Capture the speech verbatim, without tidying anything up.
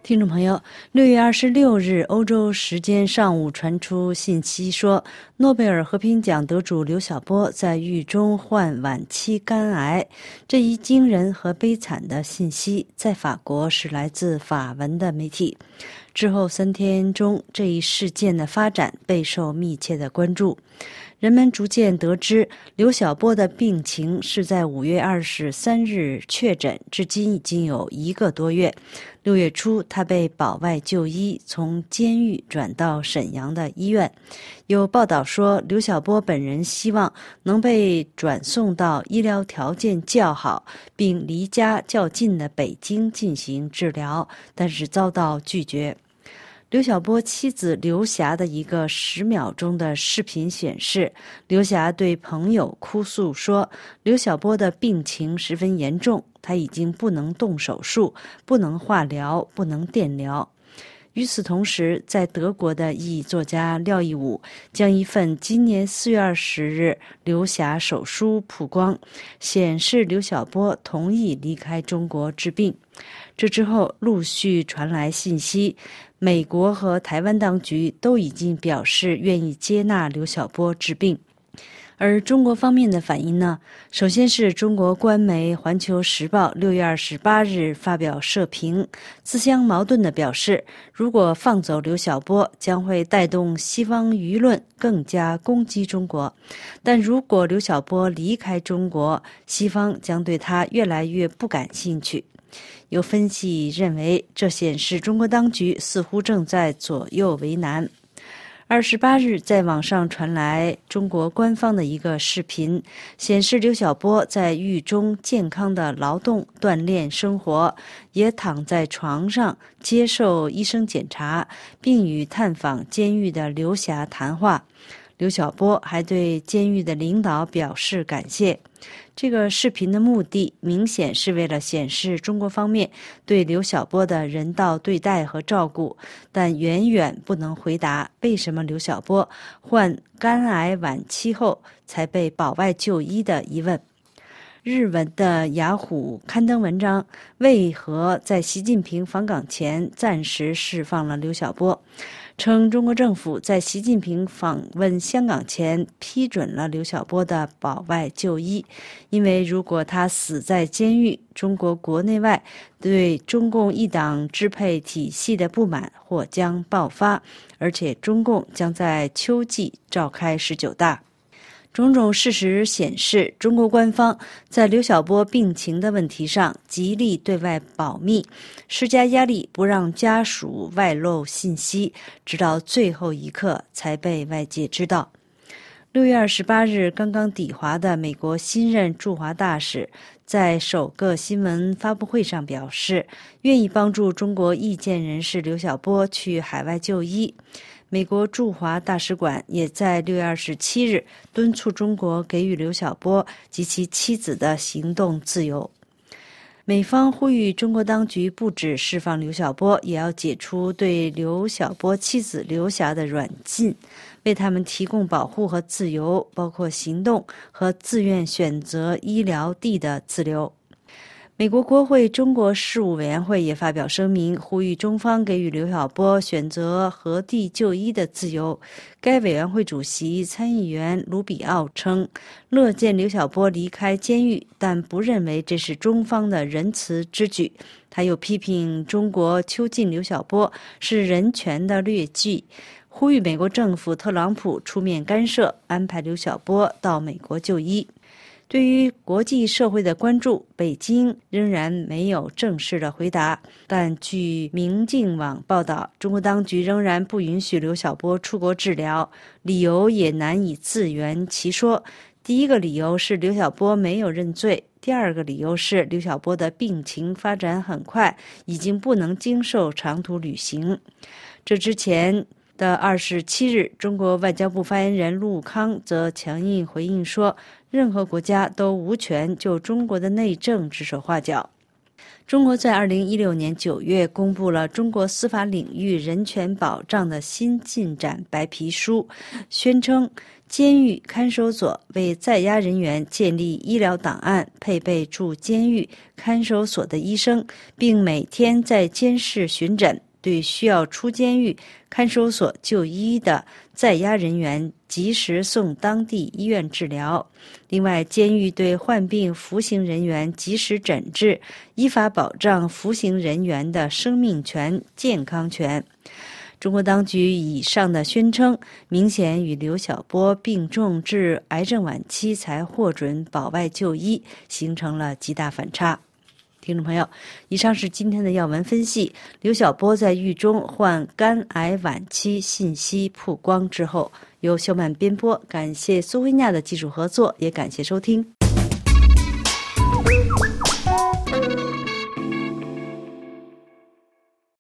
听众朋友，六月二十六日欧洲时间上午传出信息说，诺贝尔和平奖得主刘晓波在狱中患晚期肝癌。这一惊人和悲惨的信息在法国是来自法文的媒体。之后三天中，这一事件的发展备受密切的关注。人们逐渐得知，刘晓波的病情是在五月二十三日确诊，至今已经有一个多月。六月初，他被保外就医，从监狱转到沈阳的医院。有报道说，刘晓波本人希望能被转送到医疗条件较好并离家较近的北京进行治疗，但是遭到拒绝。刘晓波妻子刘霞的一个十秒钟的视频显示，刘霞对朋友哭诉说，刘晓波的病情十分严重，他已经不能动手术，不能化疗，不能电疗。与此同时，在德国的译作家廖一武将一份今年四月二十日刘霞手书曝光，显示刘晓波同意离开中国治病。这之后陆续传来信息，美国和台湾当局都已经表示愿意接纳刘晓波治病。而中国方面的反应呢？首先是中国官媒《环球时报》六月二十八日发表社评，自相矛盾地表示，如果放走刘晓波，将会带动西方舆论更加攻击中国；但如果刘晓波离开中国，西方将对他越来越不感兴趣。有分析认为，这显示中国当局似乎正在左右为难。二十八日，在网上传来中国官方的一个视频，显示刘晓波在狱中健康的劳动、锻炼、生活，也躺在床上接受医生检查，并与探访监狱的刘霞谈话。刘晓波还对监狱的领导表示感谢。这个视频的目的明显是为了显示中国方面对刘晓波的人道对待和照顾，但远远不能回答为什么刘晓波患肝癌晚期后才被保外就医的疑问。日文的雅虎刊登文章，为何在习近平访港前暂时释放了刘晓波，称中国政府在习近平访问香港前批准了刘晓波的保外就医，因为如果他死在监狱，中国国内外对中共一党支配体系的不满或将爆发，而且中共将在秋季召开十九大。种种事实显示，中国官方在刘晓波病情的问题上极力对外保密，施加压力不让家属外露信息，直到最后一刻才被外界知道。六月二十八日刚刚抵华的美国新任驻华大使在首个新闻发布会上表示，愿意帮助中国意见人士刘晓波去海外就医。美国驻华大使馆也在六月二十七日敦促中国给予刘晓波及其妻子的行动自由。美方呼吁中国当局不只释放刘晓波，也要解除对刘晓波妻子刘霞的软禁，为他们提供保护和自由，包括行动和自愿选择医疗地的自由。美国国会中国事务委员会也发表声明，呼吁中方给予刘晓波选择何地就医的自由。该委员会主席参议员卢比奥称，乐见刘晓波离开监狱，但不认为这是中方的仁慈之举。他又批评中国囚禁刘晓波是人权的劣迹，呼吁美国政府特朗普出面干涉，安排刘晓波到美国就医。对于国际社会的关注，北京仍然没有正式的回答，但据明镜网报道，中国当局仍然不允许刘晓波出国治疗，理由也难以自圆其说。第一个理由是刘晓波没有认罪，第二个理由是刘晓波的病情发展很快，已经不能经受长途旅行。这之前的二十七日，中国外交部发言人陆康则强硬回应说，任何国家都无权就中国的内政指手画脚。中国在二零一六年九月公布了中国司法领域人权保障的新进展白皮书，宣称监狱看守所为在押人员建立医疗档案，配备驻监狱看守所的医生，并每天在监室巡诊，对需要出监狱看守所就医的在押人员及时送当地医院治疗。另外，监狱对患病服刑人员及时诊治，依法保障服刑人员的生命权、健康权。中国当局以上的宣称，明显与刘晓波病重至癌症晚期才获准保外就医，形成了极大反差。听众朋友，以上是今天的要闻分析。刘晓波在狱中患肝癌晚期信息曝光之后，由肖曼编播，感谢苏维亚的技术合作，也感谢收听。